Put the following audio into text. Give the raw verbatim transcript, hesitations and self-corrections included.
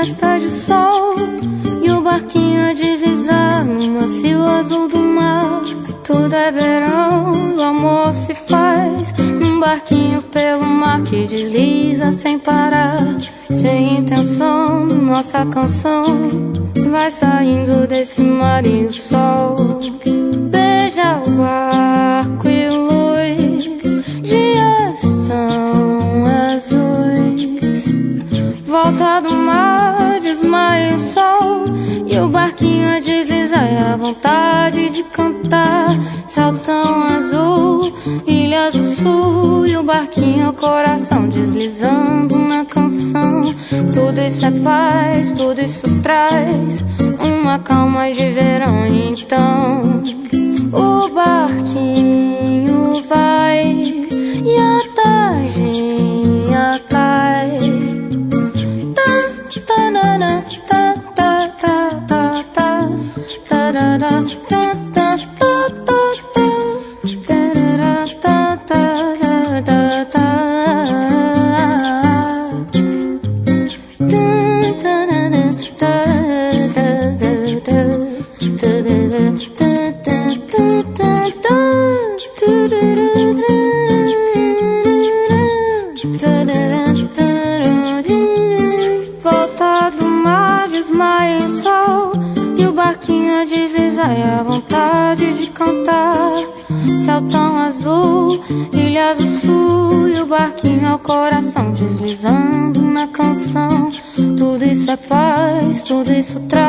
festa de sol e o barquinho a deslizar no macio azul do mar. Tudo é verão, o amor se faz num barquinho pelo mar que desliza sem parar. Sem intenção, nossa canção vai saindo desse mar e o sol beija o barco e luz, dias tão azuis. Volta do mar, desmaia o sol e o barquinho a deslizar e a vontade de cantar. Céu tão azul, ilhas do sul e o barquinho ao coração deslizando na canção. Tudo isso é paz, tudo isso traz uma calma de verão. Então o barquinho vai e a tarde cai. Ta ta na na ta ta ta ta ta ta ta ta ta ta ta ta. Volta do mar, desmaia o sol e o barquinho a deslizar e a vontade de cantar. Céu tão azul, ilhas do sul e o barquinho ao coração deslizando na canção. Tudo isso é paz, tudo isso traz